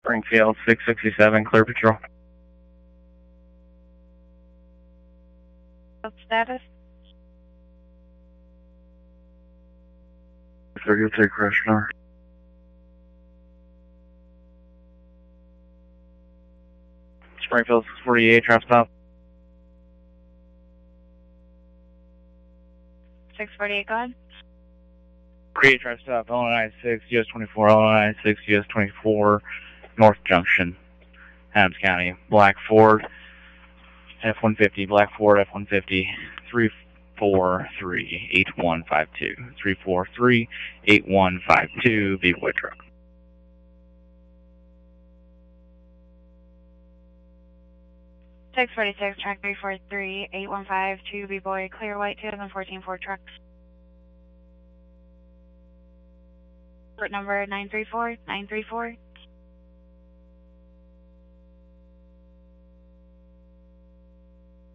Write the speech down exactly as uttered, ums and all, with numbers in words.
Springfield, six sixty-seven, clear patrol. Status? thirty-three, correction hour. Springfield, six forty-eight, trap stop. six forty-eight, go ahead. Create trap stop, Illinois ninety-six, U S twenty-four, Illinois ninety-six, U S twenty-four, North Junction, Adams County. Black Ford, F one fifty, Black Ford, F one fifty, three four three, eight one five two. three four three, eight one five two, B-Boy truck. six forty-six, track three four three, eight one five two, B-Boy, clear white, twenty fourteen Ford truck. Port number nine three four, nine three four.